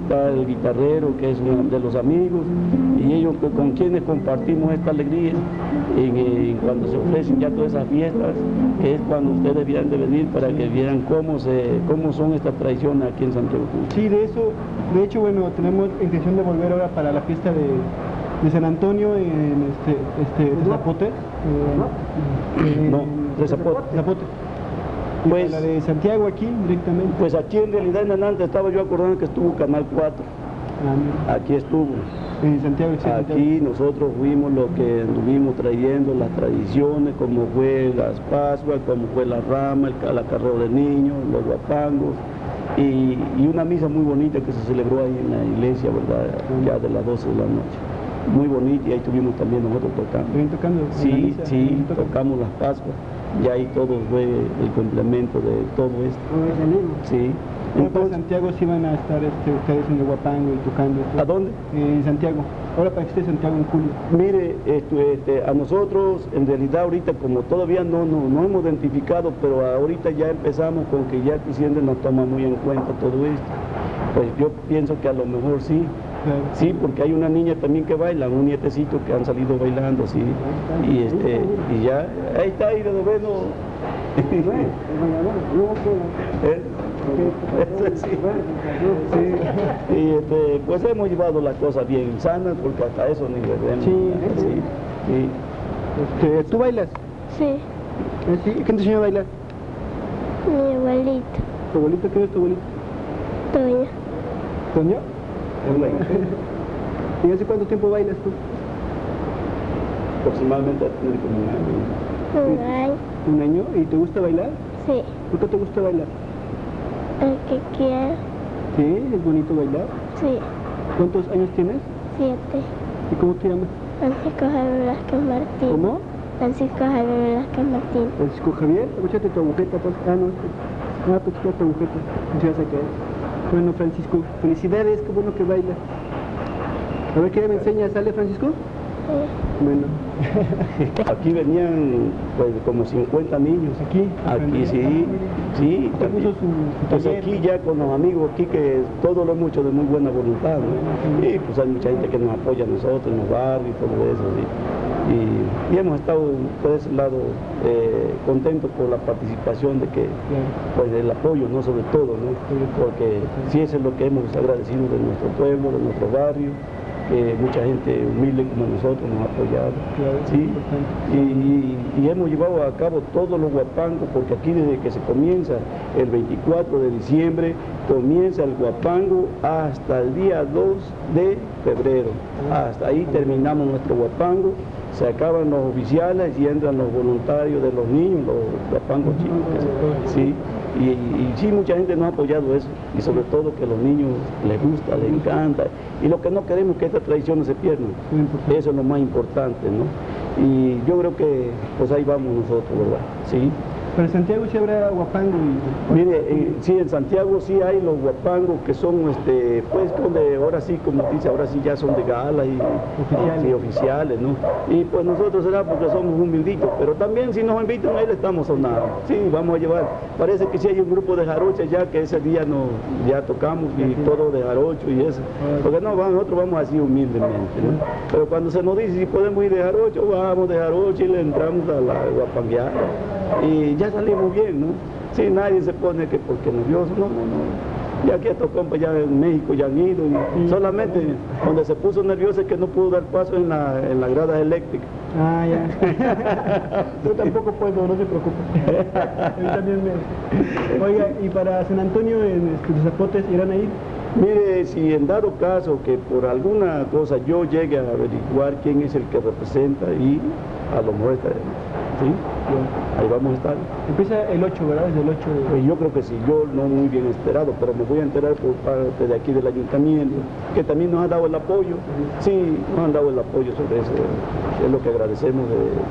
está el guitarrero, que es uno de los amigos, y ellos con quienes compartimos esta alegría cuando se ofrecen ya todas esas fiestas, que es cuando ustedes debían de venir para que vieran cómo son estas tradiciones aquí en Santiago. Sí, de hecho, bueno, tenemos intención de volver ahora para la fiesta de San Antonio en de Zapote. De Zapote. Pues la de Santiago aquí directamente. Pues aquí en realidad en Anante estaba yo acordando que estuvo Canal 4. Aquí estuvo. En Santiago, sí, aquí nosotros fuimos los que estuvimos trayendo las tradiciones, como fue las Pascuas, como fue la rama, el acarreo de niños, los guapangos, y una misa muy bonita que se celebró ahí en la iglesia, ¿verdad? Ya de las 12 de la noche. Muy bonita, y ahí estuvimos también nosotros tocando. ¿También tocando? Sí, sí, tocamos las Pascuas. Ya ahí todo fue el complemento de todo esto. Sí. Entonces, en Santiago sí van a estar ustedes en el Huapango y tocando. ¿A dónde? En Santiago. Ahora para que esté Santiago en julio. Mire, a nosotros en realidad ahorita como todavía no hemos identificado, pero ahorita ya empezamos con que ya Cociende nos toma muy en cuenta todo esto. Pues yo pienso que a lo mejor sí. Claro. Sí, porque hay una niña también que baila, un nietecito que han salido bailando, sí. Y ya, ahí está, y de noveno. Sí. Y pues hemos llevado la cosa bien sana, porque hasta eso ni bebemos. Sí. ¿Tú bailas? Sí. ¿Sí? ¿Quién te enseñó a bailar? Mi abuelito. ¿Tu abuelito? ¿Quién es tu abuelito? Toño. ¿Toño? ¿Y hace cuánto tiempo bailas tú? Aproximadamente como un año. Un año. ¿Un año? ¿Y te gusta bailar? Sí. ¿Por qué te gusta bailar? El que quiera. ¿Sí? ¿Es bonito bailar? Sí. ¿Cuántos años tienes? 7. ¿Y cómo te llamas? Francisco Javier Velázquez Martín. ¿Cómo? Francisco Javier Velázquez Martín. Francisco Javier, échate tu agujeta, pues. Pues quita tu agujeta. No se vas a caer. Bueno, Francisco, felicidades, qué bueno que bailas. A ver, ¿qué me enseñas? ¿Sale, Francisco? Sí. Bueno. Aquí venían pues como 50 niños. ¿Aquí? Aquí sí. Pues aquí ya con los amigos aquí que todo lo hemos hecho de muy buena voluntad, ¿no? Y pues hay mucha gente que nos apoya a nosotros en los barrios y todo eso, ¿sí? Y hemos estado por ese lado contentos por la participación de que, pues el apoyo, ¿no? Sobre todo, ¿no? Porque sí, eso es lo que hemos agradecido de nuestro pueblo, de nuestro barrio. Mucha gente humilde como nosotros nos ha apoyado, ¿sí? Y hemos llevado a cabo todos los guapangos, porque aquí desde que se comienza el 24 de diciembre, comienza el guapango hasta el día 2 de febrero. Hasta ahí terminamos nuestro guapango, se acaban los oficiales y entran los voluntarios de los niños, los guapangos chicos, ¿sí? Y sí, mucha gente nos ha apoyado eso, y sobre todo que a los niños les gusta, les encanta, y lo que no queremos es que estas tradiciones se pierdan, eso es lo más importante, ¿no? Y yo creo que pues ahí vamos nosotros, ¿verdad? Sí. Pero en Santiago sí habrá guapango. Mire, sí, en Santiago sí hay los guapangos que son, pues, donde ahora sí, como dice, ahora sí ya son de gala y oficiales, ¿no? Y pues nosotros será porque somos humilditos, pero también si nos invitan ahí le estamos sonando. Sí, vamos a llevar. Parece que sí hay un grupo de jarochas ya que ese día ya tocamos y todo de jarocho y eso. Porque no, nosotros vamos así humildemente, ¿no? Pero cuando se nos dice si podemos ir de jarocho, vamos de jarocho y le entramos a la guapangueada. Y ya salimos bien, ¿no? Sí, nadie se pone que porque nervioso, no. Y aquí estos compas ya en México ya han ido, y solamente donde se puso nervioso es que no pudo dar paso en la grada eléctrica. Ah, ya. Yo tampoco puedo, no se preocupe. Yo también Oiga, y para San Antonio en Zapotes, ¿irán a ir? Mire, si en dado caso que por alguna cosa yo llegue a averiguar quién es el que representa, y a lo mejor estaremos, ¿sí? Ahí vamos a estar. Empieza el 8, ¿verdad? Desde el 8 de... Pues yo creo que sí, yo no muy bien esperado, pero me voy a enterar por parte de aquí del ayuntamiento, que también nos ha dado el apoyo. Sí, nos han dado el apoyo sobre eso, es lo que agradecemos.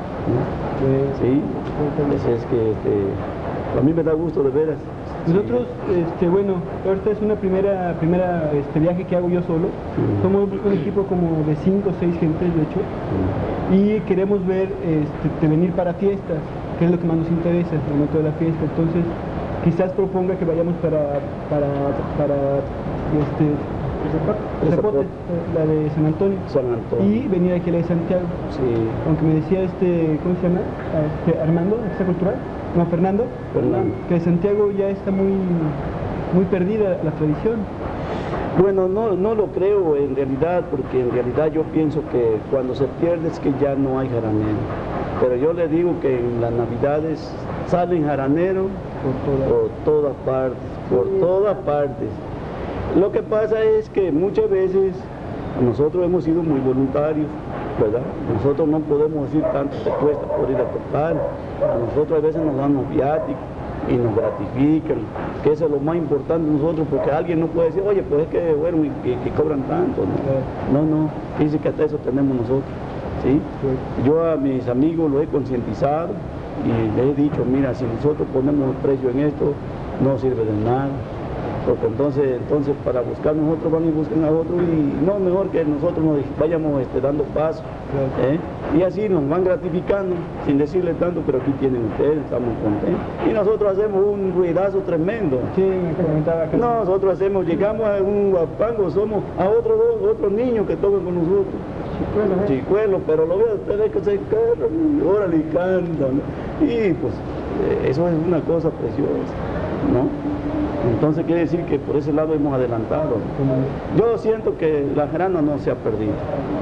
Sí, es que a mí me da gusto de veras. Nosotros, bueno, esta es una primera viaje que hago yo solo. Somos un equipo como de 5 o 6 gentes, de hecho, y queremos ver, venir para fiestas, que es lo que más nos interesa, el momento de la fiesta. Entonces, quizás proponga que vayamos para El Zapote, la de San Antonio. San Antonio. Y venir aquí a la de Santiago. Sí. Aunque me decía ¿cómo se llama? Armando, ¿está cultural? No, Fernando. Que de Santiago ya está muy perdida la tradición. Bueno, no lo creo en realidad, porque en realidad yo pienso que cuando se pierde es que ya no hay jaranero. Pero yo le digo que en las Navidades salen jaraneros por todas partes. Lo que pasa es que muchas veces nosotros hemos sido muy voluntarios, ¿verdad? Nosotros no podemos decir tanto te cuesta por ir a tocar. A nosotros a veces nos dan los viáticos y nos gratifican, que eso es lo más importante de nosotros, porque alguien no puede decir, oye, pues es que, bueno, que cobran tanto, no, dice que hasta eso tenemos nosotros, ¿sí? Yo a mis amigos lo he concientizado y les he dicho, mira, si nosotros ponemos precio en esto, no sirve de nada, porque entonces para buscar nosotros van y buscan a otros y no, mejor que nosotros nos vayamos dando paso, y así nos van gratificando sin decirle tanto, pero aquí tienen ustedes, estamos contentos y nosotros hacemos un ruidazo tremendo. Sí, me comentaba que nosotros llegamos a un guapango, somos a otros niños que tocan con nosotros. Chicuelos, pero lo veo a ustedes que se cargan, órale y cantan, y pues eso es una cosa preciosa, ¿no? Entonces quiere decir que por ese lado hemos adelantado. Yo siento que la jarana no se ha perdido,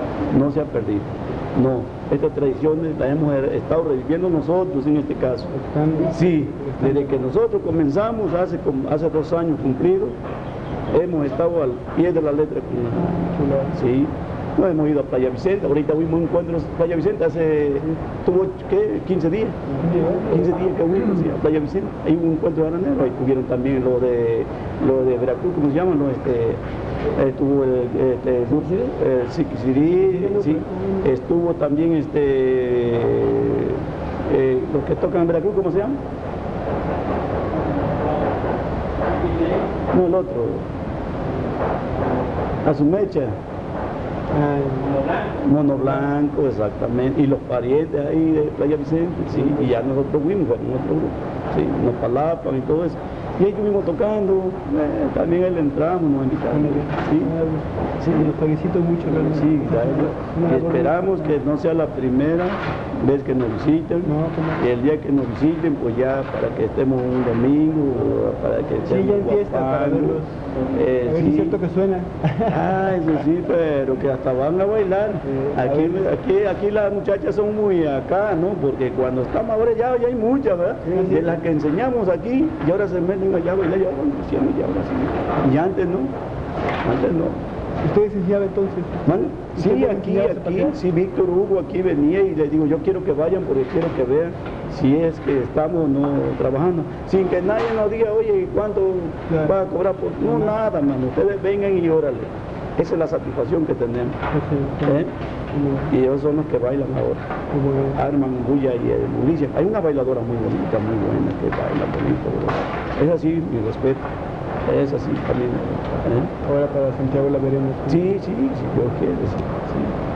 no, estas tradiciones las hemos estado reviviendo nosotros en este caso. Sí, desde que nosotros comenzamos hace 2 años cumplidos, hemos estado al pie de la letra. Sí. No hemos ido a Playa Vicente, ahorita fuimos a encuentros a Playa Vicente, tuvo, ¿qué? 15 días que fuimos a Playa Vicente, hay un encuentro de jaranero, ahí tuvieron también lo de Veracruz, ¿cómo se llama? Estuvo el Siquisirí, sí, estuvo también los que tocan en Veracruz, ¿cómo se llama? No, el otro, Azumecha. Mono Blanco, exactamente, y los parientes ahí de Playa Vicente, sí, y ya nosotros fuimos, en otro grupo, sí, nos palapan y todo eso, y ahí estuvimos tocando, también ahí le entramos, nos invitaron, sí, los paguecitos mucho, sí, y esperamos que no sea la primera vez que nos visiten, y el día que nos visiten, pues ya para que estemos un domingo, para que ya empieza para verlos. Es cierto que suena. Eso sí, pero que hasta van a bailar. Aquí las muchachas son muy acá, ¿no? Porque cuando estamos ahora ya hay muchas, ¿verdad? De las que enseñamos aquí, y ahora se meten allá a bailar, ya van creciendo, y ahora sí. Y antes no. ¿Ustedes enseñaban entonces? Sí, aquí, sí, Víctor Hugo aquí venía y les digo, yo quiero que vayan porque quiero que vean si es que estamos o no trabajando, sin que nadie nos diga, oye, ¿cuánto va a cobrar? No, nada, mano, ustedes vengan y órale. Esa es la satisfacción que tenemos. Y ellos son los que bailan ahora. Arman bulla y Ulises. Hay una bailadora muy bonita, muy buena, que baila bonito, ¿verdad? Es así, mi respeto. Es así también. Ahora para Santiago la veremos. Sí, si Dios quiere. Sí.